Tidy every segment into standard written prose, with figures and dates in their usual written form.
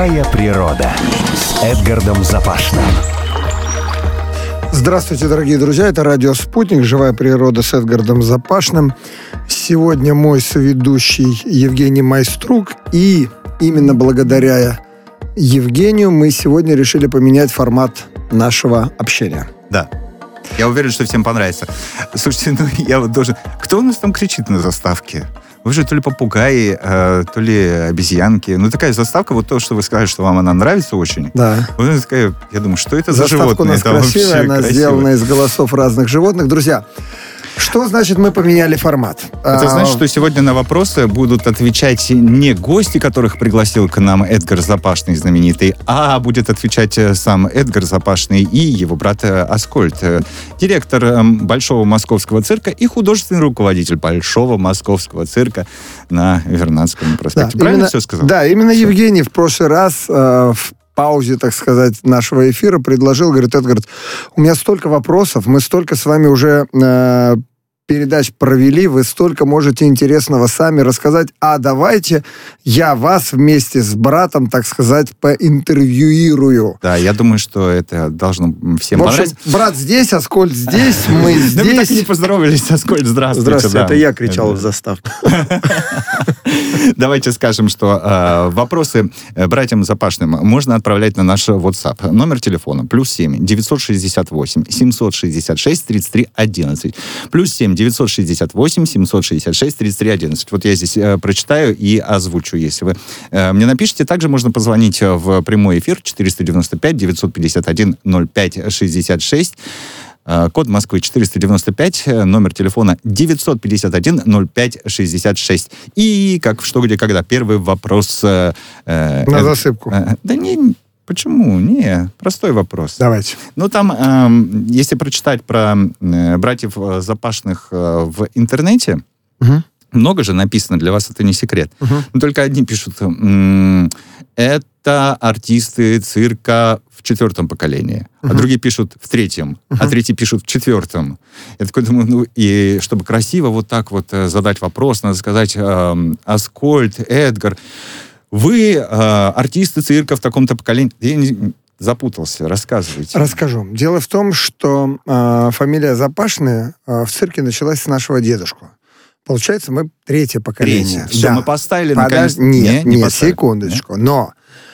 «Живая природа» с Эдгардом Запашным. Здравствуйте, дорогие друзья. Это радио «Спутник. Живая природа» с Эдгардом Запашным. Сегодня мой соведущий Евгений Майструк. И именно благодаря Евгению мы сегодня решили поменять формат нашего общения. Да. Я уверен, что всем понравится. Слушайте, я вот должен... Кто у нас там кричит на заставке? Вы же то ли попугаи, то ли обезьянки. Такая заставка, вот то, что вы сказали, что вам она нравится очень. Да. Вот такая, я думаю, что это заставка за животные? Заставка у нас красивая, она сделана из голосов разных животных. Друзья, что значит мы поменяли формат? Это значит, что сегодня на вопросы будут отвечать не гости, которых пригласил к нам Эдгар Запашный, знаменитый, а будет отвечать сам Эдгар Запашный и его брат Аскольд, директор Большого Московского цирка и художественный руководитель Большого Московского цирка на Вернадском проспекте. Да, Правильно все сказал? Да, именно все. Евгений в прошлый раз в паузе, так сказать, нашего эфира предложил, говорит: Эдгард, у меня столько вопросов, мы столько с вами уже передач провели, вы столько можете интересного сами рассказать, а давайте я вас вместе с братом, так сказать, поинтервьюирую. Да, я думаю, что это должно всем понравиться. Брат здесь, Аскольд здесь, мы здесь. Да мы так и не поздоровались, Аскольд, здравствуйте. Здравствуйте, это я кричал в заставку. Давайте скажем, что вопросы братьям Запашным можно отправлять на наш WhatsApp. Номер телефона +7 968 766 33 11. +7 968 766 33 11. Вот я здесь прочитаю и озвучу, если вы мне напишите. Также можно позвонить в прямой эфир 495 951 05 66. Код Москвы 495, номер телефона 951 05 66. И как в «Что, где, когда» первый вопрос... На засыпку. Да не... Почему? Не, простой вопрос. Давайте. Там, если прочитать про братьев Запашных в интернете, много же написано, для вас это не секрет. Но только одни пишут, это артисты цирка в 4-м поколении, а другие пишут в 3-м, а третьи пишут в 4-м. Я такой думаю, и чтобы красиво вот так вот задать вопрос, надо сказать: Аскольд, Эдгар, вы артисты цирка в таком-то поколении. Я не запутался, рассказывайте. Расскажу. Дело в том, что фамилия Запашные в цирке началась с нашего дедушку. Получается, мы 3-е поколение. 3-е. Все, мы поставили наконец... Нет, секундочку. Но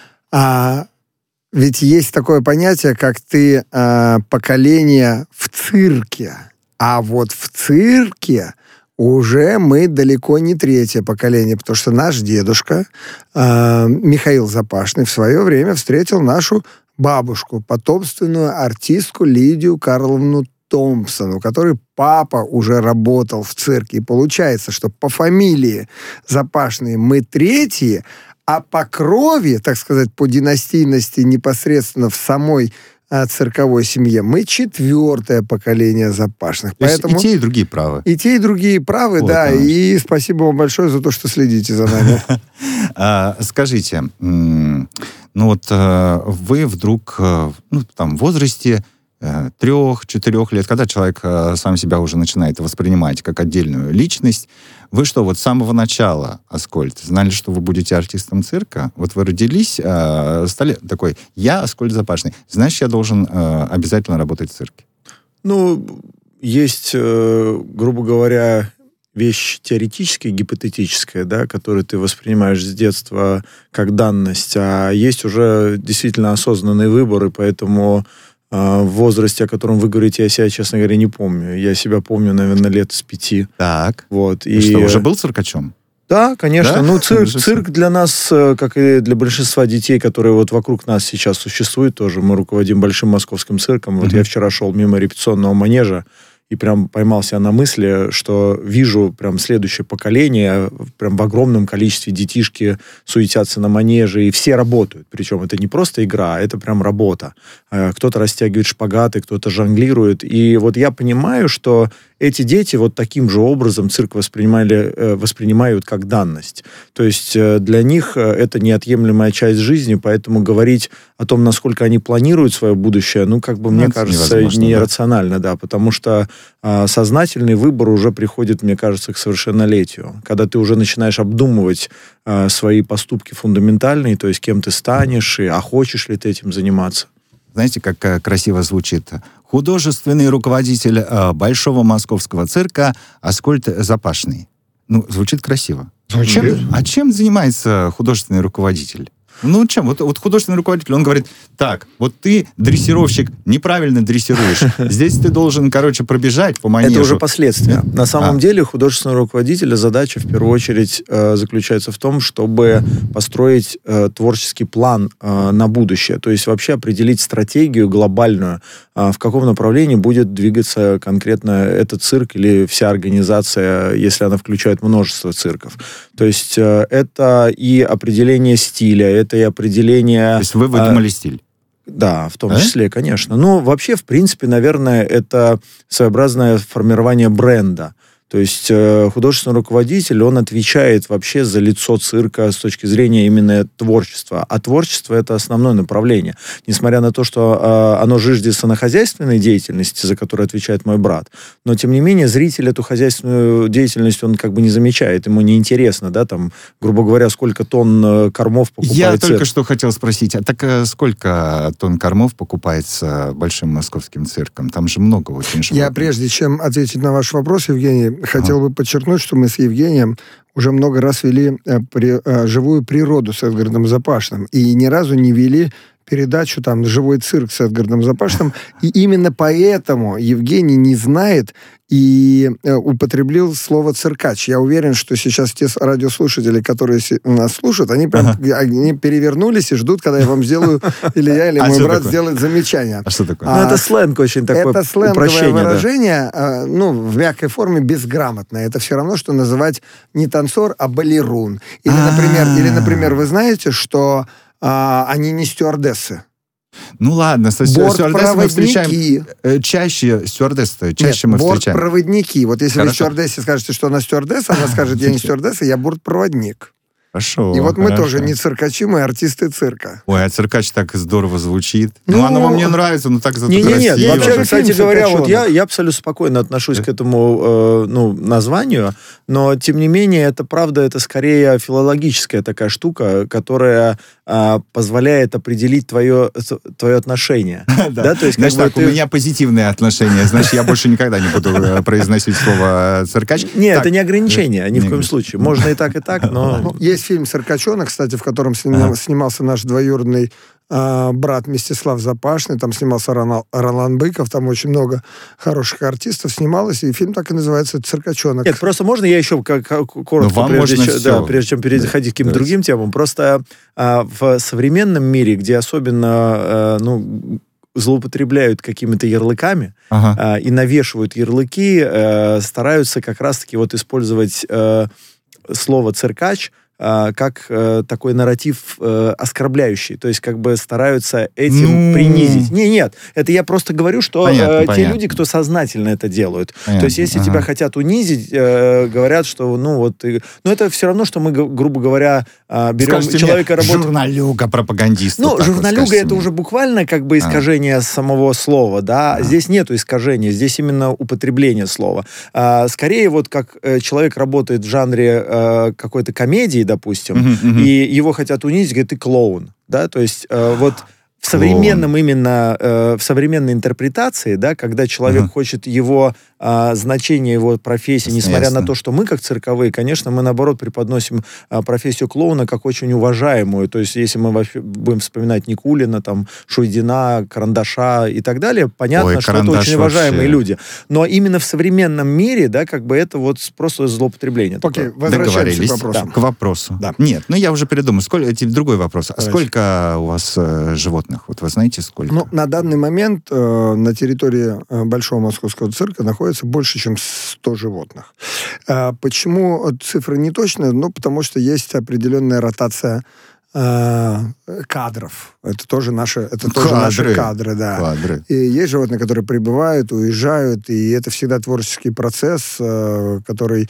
ведь есть такое понятие, как ты поколение в цирке. А вот в цирке уже мы далеко не 3-е поколение, потому что наш дедушка Михаил Запашный в свое время встретил нашу бабушку, потомственную артистку Лидию Карловну Томпсон, у которой папа уже работал в цирке. И получается, что по фамилии Запашные мы 3-е, а по крови, так сказать, по династийности непосредственно в самой цирковой семье мы 4-е поколение Запашных. Поэтому... И те, и другие правы. И те, и другие правы, вот, да. И спасибо вам большое за то, что следите за нами. Скажите, вы вдруг в возрасте 3-4 лет, когда человек сам себя уже начинает воспринимать как отдельную личность, вы что, вот с самого начала, Аскольд, знали, что вы будете артистом цирка? Вот вы родились, стали такой: я Аскольд Запашный, значит, я должен обязательно работать в цирке? Есть, грубо говоря, вещь теоретическая, гипотетическая, да, которую ты воспринимаешь с детства как данность, а есть уже действительно осознанные выборы, поэтому в возрасте, о котором вы говорите, я себя, честно говоря, не помню. Я себя помню, наверное, лет с 5. Так. Вот. И что, уже был циркачом? Да, конечно. Да? Цирк для нас, как и для большинства детей, которые вот вокруг нас сейчас существуют тоже. Мы руководим Большим Московским цирком. Вот я вчера шел мимо репетиционного манежа и прям поймал себя на мысли, что вижу прям следующее поколение, прям в огромном количестве детишки суетятся на манеже, и все работают. Причем это не просто игра, это прям работа. Кто-то растягивает шпагаты, кто-то жонглирует. И вот я понимаю, что эти дети вот таким же образом цирк воспринимают как данность. То есть для них это неотъемлемая часть жизни, поэтому говорить о том, насколько они планируют свое будущее, мне кажется, нерационально, да, потому что сознательный выбор уже приходит, мне кажется, к совершеннолетию, когда ты уже начинаешь обдумывать свои поступки фундаментальные, то есть кем ты станешь, а хочешь ли ты этим заниматься. Знаете, как красиво звучит? Художественный руководитель Большого московского цирка Аскольд Запашный. Ну, звучит красиво. Чем занимается художественный руководитель? Ну, чем? Вот художественный руководитель, он говорит, так, вот ты, дрессировщик, неправильно дрессируешь. Здесь ты должен, пробежать по манежу. Это уже последствия. На самом деле, художественного руководителя задача, в первую очередь, заключается в том, чтобы построить творческий план на будущее. То есть вообще определить стратегию глобальную, в каком направлении будет двигаться конкретно этот цирк или вся организация, если она включает множество цирков. То есть это и определение стиля, это и определение... То есть вы выдумали стиль? Да, в том числе, конечно. Но вообще, в принципе, наверное, это своеобразное формирование бренда. То есть художественный руководитель, он отвечает вообще за лицо цирка с точки зрения именно творчества. А творчество — это основное направление. Несмотря на то, что оно зиждется на хозяйственной деятельности, за которую отвечает мой брат, но, тем не менее, зритель эту хозяйственную деятельность, он не замечает, ему неинтересно, да, там, грубо говоря, сколько тонн кормов покупает Я цирк. только что хотел спросить, а так сколько тонн кормов покупается Большим московским цирком? Там же много очень животных. Я, прежде чем ответить на ваш вопрос, Евгений, хотел бы подчеркнуть, что мы с Евгением уже много раз вели живую природу с Эдгардом Запашным. И ни разу не вели передачу «Живой цирк» с Эдгардом Запашным. И именно поэтому Евгений не знает и употребил слово «циркач». Я уверен, что сейчас те радиослушатели, которые нас слушают, они они перевернулись и ждут, когда я вам сделаю, или я, или мой брат сделает замечание. А что такое? Это сленг очень такое, это сленговое упрощение, выражение, в мягкой форме безграмотное. Это все равно, что называть не танцор, а балерун. Или, например, вы знаете, что они не стюардессы. Ну ладно, со стюардессой мы встречаем чаще. Мы встречаем. Бортпроводники. Вот если Хорошо. вы стюардессе скажете, что она стюардесса, она скажет, я не стюардесса, я бортпроводник. Хорошо. И вот мы хорошо. тоже не циркачи, мы артисты цирка. Ой, а циркач так здорово звучит. Оно вам не нравится, но так зато Нет, красиво. вообще, кстати Фильм говоря, вот «Циркачонок». я абсолютно спокойно отношусь к этому названию, но, тем не менее, это правда, это скорее филологическая такая штука, которая позволяет определить твое отношение. Да, то есть, знаешь, у меня позитивные отношения, значит, я больше никогда не буду произносить слово «циркач». Нет, это не ограничение, ни в коем случае. Можно и так, но... Есть фильм «Циркачонок», кстати, в котором снимался наш двоюродный брат Мстислав Запашный, там снимался Ролан Быков, там очень много хороших артистов снималось, и фильм так и называется «Циркачонок». Нет, просто можно я еще коротко, прежде чем переходить к каким-то другим темам, просто в современном мире, где особенно злоупотребляют какими-то ярлыками и навешивают ярлыки, стараются как раз-таки использовать слово «циркач» как такой нарратив оскорбляющий. То есть стараются этим принизить. Нет, это я просто говорю, что те люди, кто сознательно это делают. Понятно. То есть если тебя хотят унизить, говорят, что это все равно, что мы, грубо говоря, берем Скажите человека... мне, журналюга, пропагандист. Журналюга это уже буквально искажение самого слова, да. Здесь нету искажения, здесь именно употребление слова. Скорее, как человек работает в жанре какой-то комедии, допустим, и его хотят унизить, говорят, ты клоун, да, то есть в современном в современной интерпретации, да, когда человек хочет его значение, его профессии, несмотря на то, что мы, как цирковые, конечно, мы, наоборот, преподносим профессию клоуна как очень уважаемую. То есть, если мы будем вспоминать Никулина, Шуйдина, Карандаша и так далее, понятно, что это очень уважаемые люди. Но именно в современном мире, да, это просто злоупотребление. Окей, возвращаемся к вопросу. К вопросу. Да. Нет, я уже передумал. Другой вопрос. А сколько у вас животных? Вот вы знаете, сколько? На данный момент на территории Большого московского цирка находится больше, чем 100 животных. Почему цифра не точная? Потому что есть определенная ротация кадров. Это тоже наши кадры, да. Кадры. И есть животные, которые прибывают, уезжают, и это всегда творческий процесс, который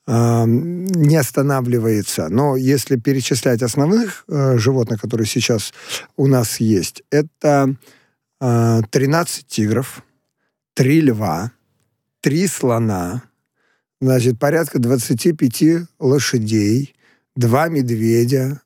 не останавливается. Но если перечислять основных животных, которые сейчас у нас есть, это 13 тигров, 3 льва, 3 слона, значит, порядка 25 лошадей, 2 медведя,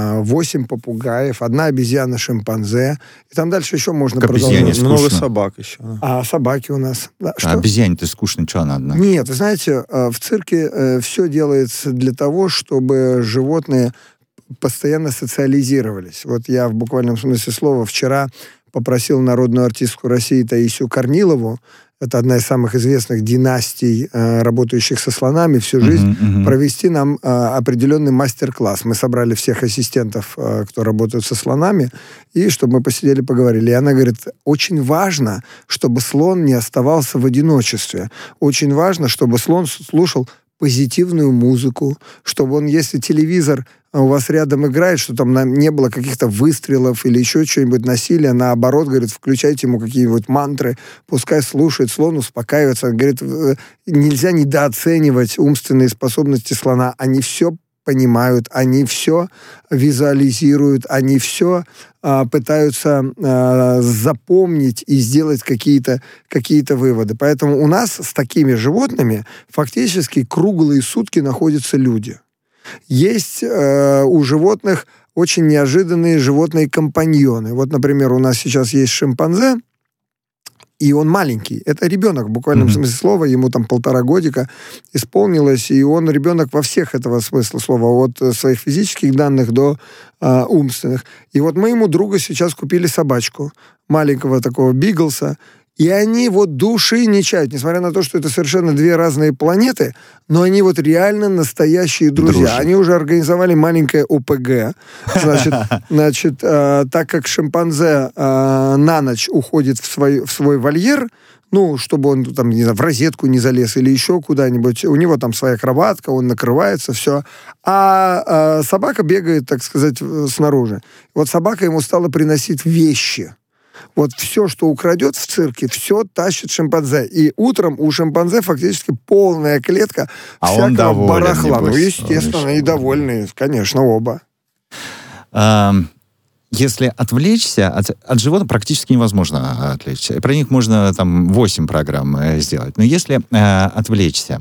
8 попугаев, 1 обезьяна-шимпанзе. И там дальше еще можно продолжать. Много собак еще. А собаки у нас. Да, А обезьяне-то скучно, что она одна? Нет, вы знаете, в цирке все делается для того, чтобы животные постоянно социализировались. Вот я в буквальном смысле слова вчера попросил народную артистку России Таисию Корнилову, это одна из самых известных династий, работающих со слонами всю жизнь, провести нам определенный мастер-класс. Мы собрали всех ассистентов, кто работает со слонами, и чтобы мы посидели, поговорили. И она говорит, очень важно, чтобы слон не оставался в одиночестве. Очень важно, чтобы слон слушал позитивную музыку, чтобы он, если телевизор у вас рядом играет, что там не было каких-то выстрелов или еще что-нибудь насилия, наоборот, говорит, включайте ему какие-нибудь мантры, пускай слушает, слон успокаивается. Говорит, нельзя недооценивать умственные способности слона. Они все понимают, они все визуализируют, они все пытаются запомнить и сделать какие-то выводы. Поэтому у нас с такими животными фактически круглые сутки находятся люди. Есть у животных очень неожиданные животные-компаньоны. Вот, например, у нас сейчас есть шимпанзе, и он маленький. Это ребенок, в буквальном смысле слова, ему там 1,5 годика исполнилось, и он ребенок во всех этого смысла слова, от своих физических данных до умственных. И вот моему другу сейчас купили собачку, маленького такого биглса, и они вот души не чают, несмотря на то, что это совершенно 2 разные планеты, но они вот реально настоящие друзья. Дружат. Они уже организовали маленькое ОПГ. Значит, так как шимпанзе на ночь уходит в свой вольер, ну, чтобы он там, не знаю, в розетку не залез или еще куда-нибудь, у него там своя кроватка, он накрывается, все. А собака бегает, так сказать, снаружи. Вот собака ему стала приносить вещи. Вот все, что украдет в цирке, все тащит шимпанзе. И утром у шимпанзе фактически полная клетка всякого барахла. Ну, естественно, и довольны, конечно, оба. Если отвлечься, от животных практически невозможно отвлечься. Про них можно там 8 программ сделать. Но если отвлечься,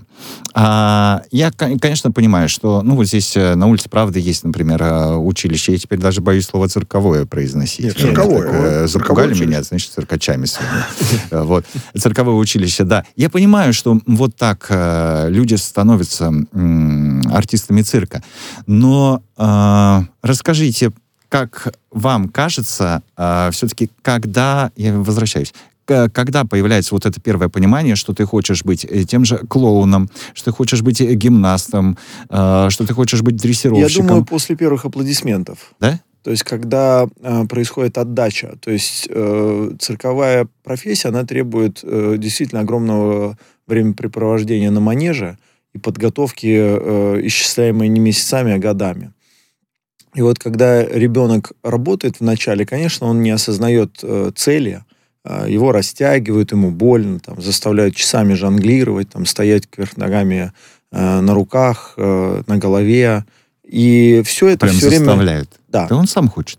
я, конечно, понимаю, что, ну, вот здесь на улице Правды есть, например, училище. Я теперь даже боюсь слово «цирковое» произносить. Нет, цирковое. Запугали меня, значит, циркачами своими. Вот. Цирковое училище, да. Я понимаю, что вот так люди становятся артистами цирка. Но расскажите, как вам кажется, все-таки, когда, я возвращаюсь, когда появляется вот это первое понимание, что ты хочешь быть тем же клоуном, что ты хочешь быть гимнастом, что ты хочешь быть дрессировщиком? Я думаю, после первых аплодисментов. Да? То есть, когда происходит отдача. То есть, цирковая профессия, она требует действительно огромного времяпрепровождения на манеже и подготовки, исчисляемой не месяцами, а годами. И вот когда ребенок работает вначале, конечно, он не осознает цели, его растягивают, ему больно, там, заставляют часами жонглировать, там, стоять кверх ногами на руках, на голове. И все это прям все время... заставляют? Да. Да он сам хочет.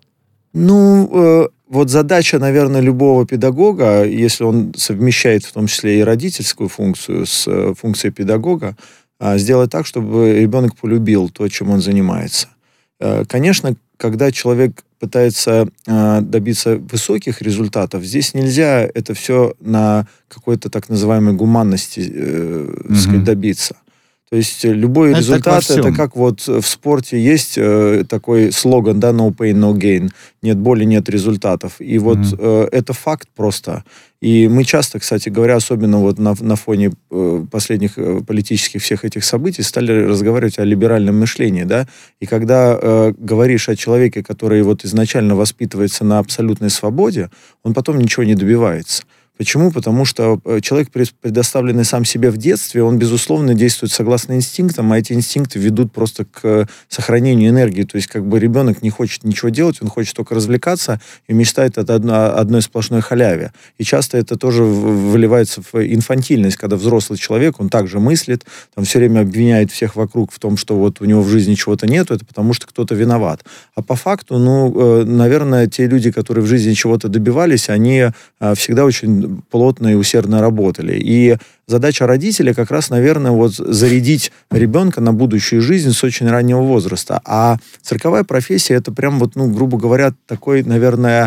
Ну, вот задача, наверное, любого педагога, если он совмещает в том числе и родительскую функцию с функцией педагога, сделать так, чтобы ребенок полюбил то, чем он занимается. Конечно, когда человек пытается добиться высоких результатов, здесь нельзя это все на какой-то так называемой гуманности сказать, добиться. То есть любой результат, это как вот в спорте есть такой слоган, да, no pain, no gain. Нет боли, нет результатов. И вот это факт просто. И мы часто, кстати говоря, особенно вот на фоне последних политических всех этих событий, стали разговаривать о либеральном мышлении, да. И когда говоришь о человеке, который вот изначально воспитывается на абсолютной свободе, он потом ничего не добивается. Почему? Потому что человек, предоставленный сам себе в детстве, он, безусловно, действует согласно инстинктам, а эти инстинкты ведут просто к сохранению энергии. То есть, как бы ребенок не хочет ничего делать, он хочет только развлекаться и мечтает о одной сплошной халяве. И часто это тоже выливается в инфантильность, когда взрослый человек, он также мыслит, там все время обвиняет всех вокруг в том, что вот у него в жизни чего-то нету, это потому что кто-то виноват. А по факту, ну, наверное, те люди, которые в жизни чего-то добивались, они всегда очень плотно и усердно работали. И задача родителя как раз, наверное, вот зарядить ребенка на будущую жизнь с очень раннего возраста. А цирковая профессия — это прям вот, ну, грубо говоря, такой, наверное,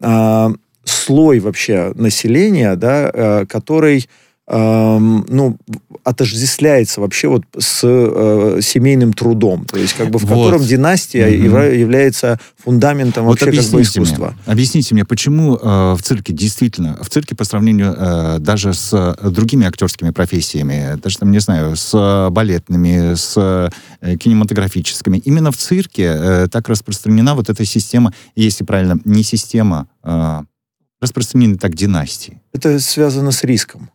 слой вообще населения, да, который, ну, отождествляется вообще вот с семейным трудом, то есть как бы в котором династия является фундаментом вообще как бы искусства. Объясните мне, почему в цирке действительно, в цирке по сравнению даже с другими актерскими профессиями, даже там, не знаю, с балетными, с кинематографическими, именно в цирке так распространена вот эта система, если правильно, не система, распространены так династии? Это связано с риском.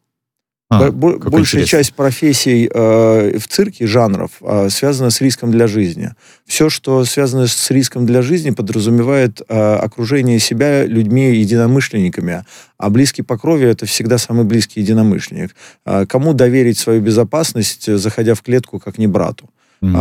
Большая часть профессий в цирке, жанров, связана с риском для жизни. Все, что связано с риском для жизни, подразумевает окружение себя людьми-единомышленниками. А близкий по крови — это всегда самый близкий единомышленник. Кому доверить свою безопасность, заходя в клетку, как не брату?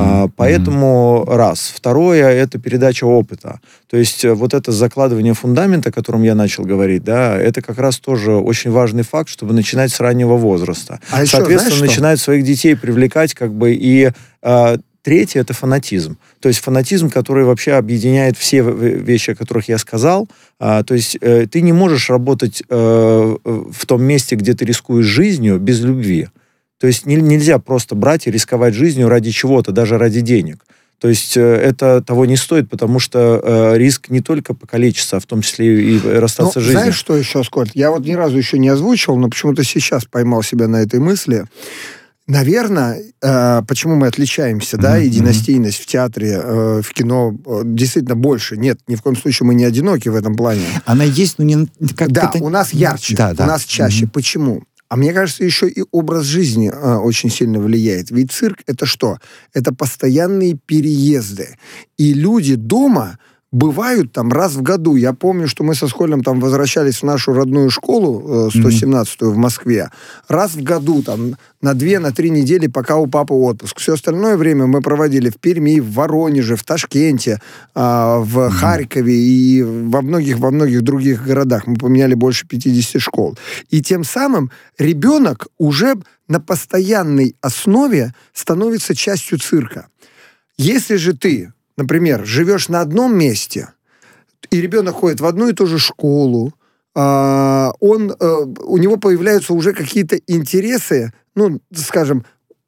Поэтому раз. Второе — это передача опыта. То есть вот это закладывание фундамента, о котором я начал говорить, да, это как раз тоже очень важный факт, чтобы начинать с раннего возраста. Соответственно, начинать своих детей привлекать как бы и... Третье — это фанатизм. То есть фанатизм, который вообще объединяет все вещи, о которых я сказал. То есть ты не можешь работать в том месте, где ты рискуешь жизнью, без любви. То есть нельзя просто брать и рисковать жизнью ради чего-то, даже ради денег. То есть это того не стоит, потому что риск не только покалечиться, а в том числе и расстаться с жизнью. Знаешь, что еще, Скотт? Я вот ни разу еще не озвучивал, но почему-то сейчас поймал себя на этой мысли. Наверное, почему мы отличаемся, да, и династийность в театре, в кино действительно больше. Нет, ни в коем случае мы не одиноки в этом плане. Она есть, но не... Да, у нас ярче, у нас чаще. Почему? А мне кажется, еще и образ жизни очень сильно влияет. Ведь цирк — это что? Это постоянные переезды. И люди дома бывают там раз в году. Я помню, что мы со Сколем там возвращались в нашу родную школу, 117-ю в Москве, раз в году там на 2-3 недели, пока у папы отпуск. Все остальное время мы проводили в Перми, в Воронеже, в Ташкенте, в Харькове и во многих других городах. Мы поменяли больше 50 школ. И тем самым ребенок уже на постоянной основе становится частью цирка. Если же ты, например, живешь на одном месте, и ребенок ходит в одну и ту же школу, у него появляются уже какие-то интересы, ну, скажем,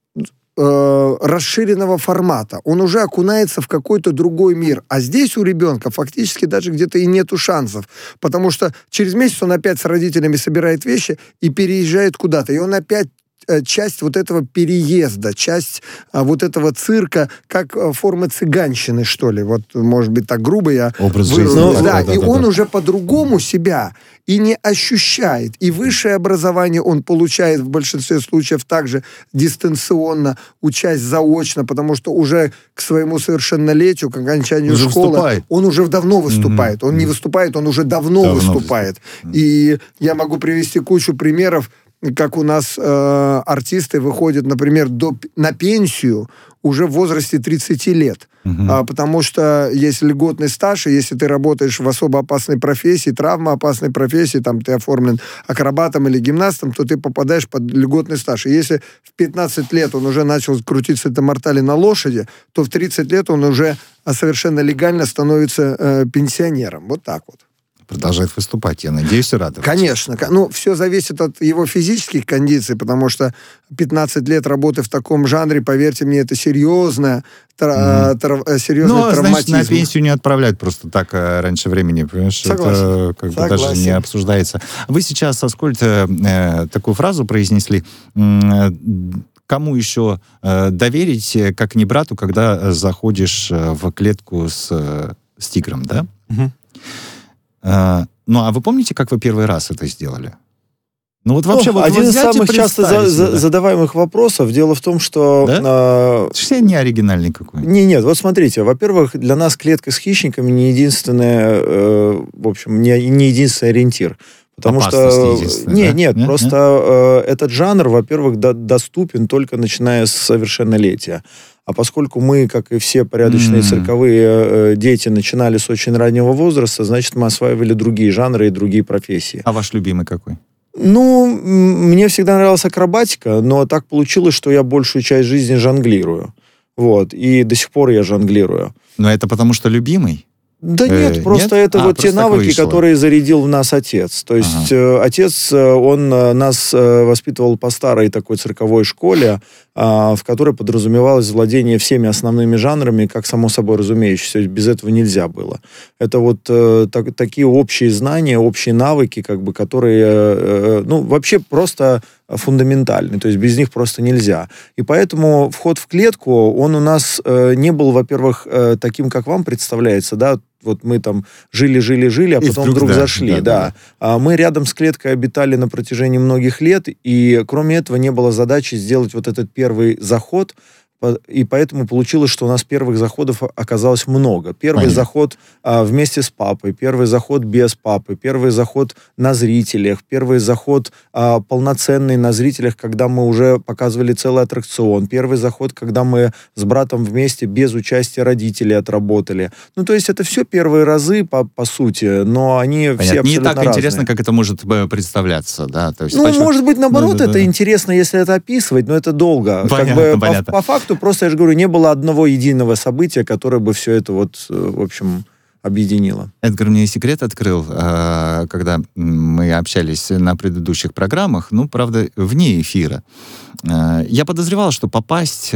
расширенного формата. Он уже окунается в какой-то другой мир. А здесь у ребенка фактически даже где-то и нету шансов. Потому что через месяц он опять с родителями собирает вещи и переезжает куда-то. И он опять часть вот этого переезда, часть вот этого цирка, как формы цыганщины, что ли. Вот, может быть, так грубо я... Образ жизни. Да, и он уже по-другому себя и не ощущает. И высшее образование он получает в большинстве случаев также дистанционно, учась заочно, потому что уже к своему совершеннолетию, к окончанию уже школы, выступает. Он уже давно выступает. Он не выступает, он уже давно выступает. И я могу привести кучу примеров, как у нас артисты выходят, например, на пенсию уже в возрасте 30 лет. Потому что есть льготный стаж, и если ты работаешь в особо опасной профессии, травмоопасной профессии, там ты оформлен акробатом или гимнастом, то ты попадаешь под льготный стаж. И если в 15 лет он уже начал крутиться на мортале на лошади, то в 30 лет он уже совершенно легально становится пенсионером. Вот так вот. Продолжает выступать, я надеюсь, и радоваться. Конечно. Ну, все зависит от его физических кондиций, потому что 15 лет работы в таком жанре, поверьте мне, это серьезный травматизм. Значит, на пенсию не отправляют просто так раньше времени, понимаешь? Согласен. Это как бы даже не обсуждается. Вы сейчас, Аскольд, такую фразу произнесли. Кому еще доверить, как не брату, когда заходишь в клетку с тигром, да? Ну, а вы помните, как вы первый раз это сделали? Ну, вот вообще... один из самых часто задаваемых вопросов. Дело в том, что... Да? Все не оригинальный какой-то. Нет, вот смотрите. Во-первых, для нас клетка с хищниками не единственная, в общем, не единственный ориентир. Потому что... Нет, просто этот жанр, во-первых, доступен только начиная с совершеннолетия. А поскольку мы, как и все порядочные цирковые дети, начинали с очень раннего возраста, значит, мы осваивали другие жанры и другие профессии. А ваш любимый какой? Ну, мне всегда нравилась акробатика, но так получилось, что я большую часть жизни жонглирую. Вот, и до сих пор я жонглирую. Но это потому, что любимый? Да нет, просто нет? это вот те навыки, вышло. которые зарядил в нас отец. То есть отец, он нас воспитывал по старой такой цирковой школе, в которой подразумевалось владение всеми основными жанрами, как само собой разумеющееся, без этого нельзя было. Это вот такие общие знания, общие навыки, как бы, которые, ну, вообще просто фундаментальны, то есть без них просто нельзя. И поэтому вход в клетку, он у нас не был, во-первых, таким, как вам представляется, да, вот мы там жили, а потом вдруг зашли. Да. Мы рядом с клеткой обитали на протяжении многих лет, и кроме этого не было задачи сделать вот этот первый заход, и поэтому получилось, что у нас первых заходов оказалось много. Первый заход вместе с папой, первый заход без папы, первый заход на зрителях, первый заход полноценный на зрителях, когда мы уже показывали целый аттракцион, первый заход, когда мы с братом вместе без участия родителей отработали. Ну, то есть это все первые разы, по сути, но они все абсолютно не так разные. интересно, как это может представляться, да? То есть, ну, может быть, наоборот, это интересно, если это описывать, но это долго. Понятно. По факту, просто, я же говорю, не было одного единого события, которое бы все это вот, в общем, объединило. Эдгар мне секрет открыл, когда мы общались на предыдущих программах, ну, правда, вне эфира. Я подозревал, что попасть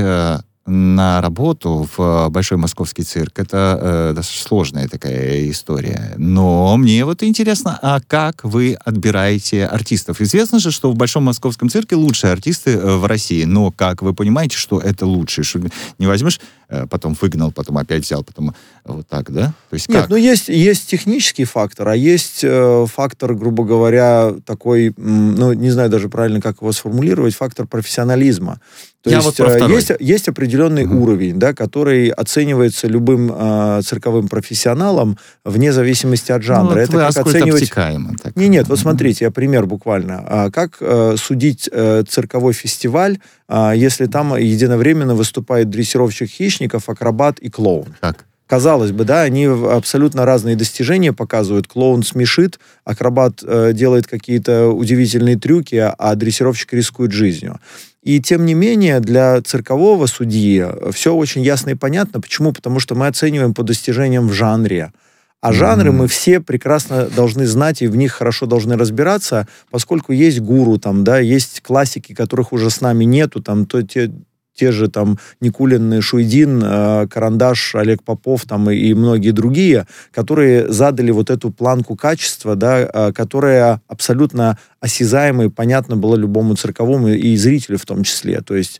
на работу в Большой Московский цирк, это достаточно сложная такая история. Но мне вот интересно, а как вы отбираете артистов? Известно же, что в Большом Московском цирке лучшие артисты в России, но как вы понимаете, что это лучшие? Что не возьмешь, потом выгнал, потом опять взял, потом вот так, да? То есть Нет, как? ну есть технический фактор, а есть фактор, грубо говоря, такой, ну, не знаю даже правильно, как его сформулировать, фактор профессионализма. То есть определенный уровень, да, который оценивается любым цирковым профессионалом вне зависимости от жанра. Ну, это как оценивать... Так. Нет, вот смотрите, я пример буквально. Как судить цирковой фестиваль, если там единовременно выступает дрессировщик хищников, акробат и клоун? Так. Казалось бы, да, они абсолютно разные достижения показывают. Клоун смешит, акробат делает какие-то удивительные трюки, а дрессировщик рискует жизнью. И тем не менее, для циркового судьи все очень ясно и понятно. Почему? Потому что мы оцениваем по достижениям в жанре. А жанры мы все прекрасно должны знать и в них хорошо должны разбираться, поскольку есть гуру, там, да, есть классики, которых уже с нами нету, там, те же там Никулин, Шуйдин, Карандаш, Олег Попов там, и многие другие, которые задали вот эту планку качества, да, которая абсолютно осязаема и понятна была любому цирковому и зрителю в том числе. То есть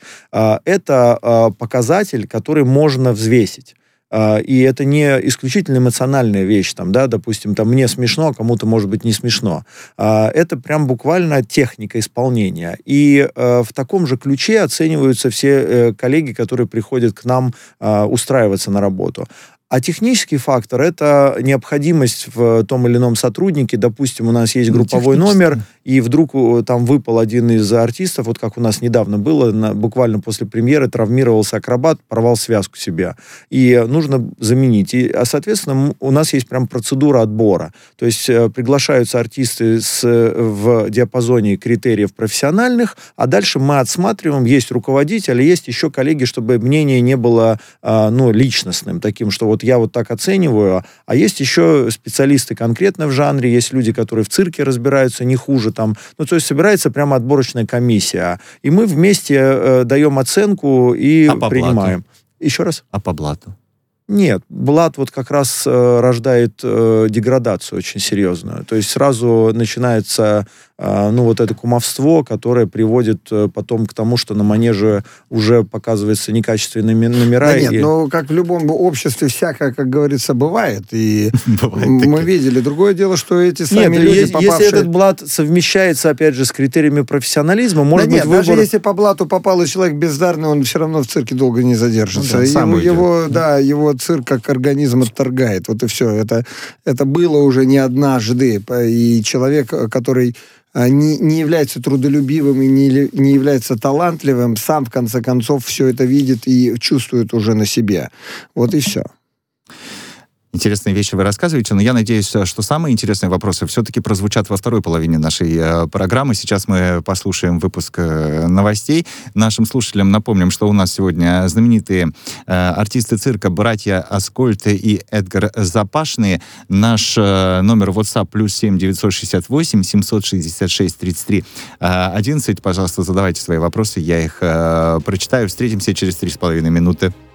это показатель, который можно взвесить. И это не исключительно эмоциональная вещь, там, да, допустим, там, мне смешно, а кому-то, может быть, не смешно. Это прям буквально техника исполнения. И в таком же ключе оцениваются все коллеги, которые приходят к нам устраиваться на работу. А технический фактор – это необходимость в том или ином сотруднике. Допустим, у нас есть групповой номер, и вдруг там выпал один из артистов, вот как у нас недавно было, буквально после премьеры травмировался акробат, порвал связку себе. И нужно заменить. Соответственно, у нас есть прям процедура отбора. То есть приглашаются артисты в диапазоне критериев профессиональных, а дальше мы отсматриваем, есть руководитель, есть еще коллеги, чтобы мнение не было личностным, таким, что вот я вот так оцениваю, а есть еще специалисты конкретно в жанре, есть люди, которые в цирке разбираются не хуже там, ну, то есть собирается прямо отборочная комиссия, и мы вместе даем оценку и принимаем. Еще раз? А по блату? Нет, блат вот как раз рождает деградацию очень серьезную. То есть сразу начинается вот это кумовство, которое приводит потом к тому, что на манеже уже показываются некачественные номера. Да нет, но как в любом обществе всякое, как говорится, бывает. И мы видели. Другое дело, что эти сами люди, попавшие... Если этот блат совмещается, опять же, с критериями профессионализма, может быть, выбор... даже если по блату попал и человек бездарный, он все равно в цирке долго не задержится. Его цирк как организм отторгает. Вот и все. Это было уже не однажды. И человек, который не является трудолюбивым и не является талантливым, сам, в конце концов, все это видит и чувствует уже на себе. Вот и все. Интересные вещи вы рассказываете, но я надеюсь, что самые интересные вопросы все-таки прозвучат во второй половине нашей программы. Сейчас мы послушаем выпуск новостей. Нашим слушателям напомним, что у нас сегодня знаменитые артисты цирка братья Аскольд и Эдгар Запашные. Наш номер WhatsApp +7 968 766 33 11. Пожалуйста, задавайте свои вопросы, я их прочитаю. Встретимся через 3,5 минуты.